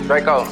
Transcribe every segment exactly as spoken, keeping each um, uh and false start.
Draco,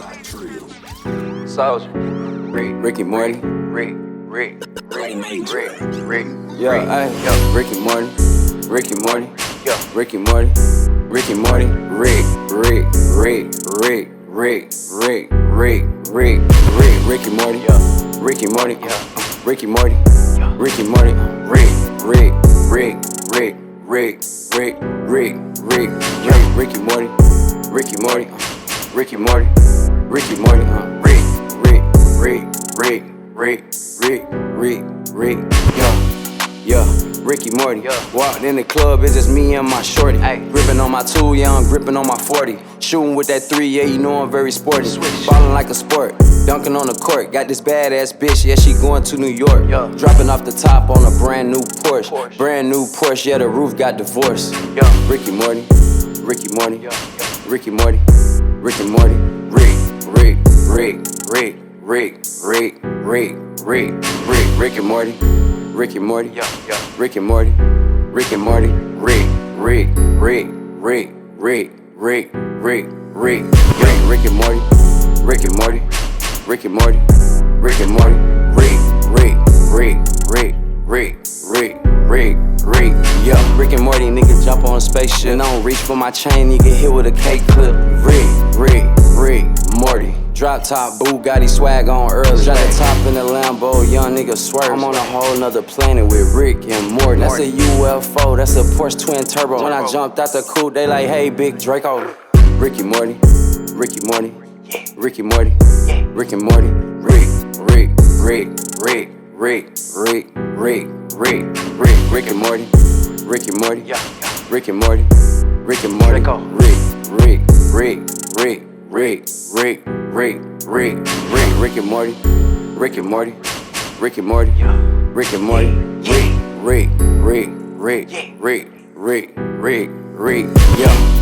Soldier, Rick, Ricky Morty, Rick, Rick, Rick, Rick, Rick, yeah, ay, yo, Ricky Morty, Ricky Morty, yo, Ricky Morty, Ricky Morty, Rick, Rick, Rick, Rick, Rick, Rick, Rick, Rick, Rick, Ricky Morty, yo, Ricky Morty, yeah, Ricky Morty, yo, Ricky Morty, Rick, Rick, Rick, Rick, Rick, Rick, Rick, Rick, Rick, Ricky Morty, Ricky Morty, Ricky Morty, Ricky Morty, Rick, Rick, Rick, Rick, Rick, Rick, Rick, Rick, yo. Yeah, Ricky Morty. Yeah. Walked in the club, it's just me and my shorty. Ay. Gripping on my two, yeah, I'm gripping on my forty. Shooting with that three, yeah, you know I'm very sporty. Switch. Ballin' like a sport, dunking on the court. Got this badass bitch, yeah, she going to New York. Yeah. Dropping off the top on a brand new Porsche. Porsche. Brand new Porsche, yeah, the roof got divorced. Yeah. Ricky Morty, Ricky Morty, Yeah, yeah. Ricky Morty, Ricky Morty, Rick, Rick, Rick, Rick, Rick, Rick, Rick, Rick, Rick, Rick and Morty, Ricky Morty, Yeah, yeah. Rick and Morty, Rick and Morty, Rick, Rick, Rick, Rick, Rick, Rick, Rick, Rick, Rick, Rick and Morty, Rick and Morty, Rick and Morty, Rick and Morty, Rick, Rick, Rick, Rick, Rick, Rick, Rick, Rick, yeah. Rick and Morty, nigga jump on a spaceship. And I don't reach for my chain, nigga hit with a cake clip. Rick, Rick, Rick, Morty. Drop top Bugatti swag on early. Drop the top in the Lambo, young nigga swerve. I'm on a whole nother planet with Rick and Morty. That's a U F O, that's a Porsche twin turbo. When I jumped out the coupe, they like, hey, big Draco. Ricky Morty, Ricky Morty, Ricky Morty, Rick and Morty, Rick, Rick, Rick, Rick, Rick, Rick, Rick, Rick, Rick, Rick and Morty, Rick and Morty, Yeah, yeah. Rick and Morty, Rick and Morty, Draco. Rick, Rick, Rick, Rick, Rick, Rick, Rick, Rick, Rick, Rick and Morty, Rick and Morty, Rick and Morty, Yeah. Rick and Morty, Yeah. Rick, Rick, Rick, Rick, Yeah. Rick, Rick, Rick, Rick, yeah.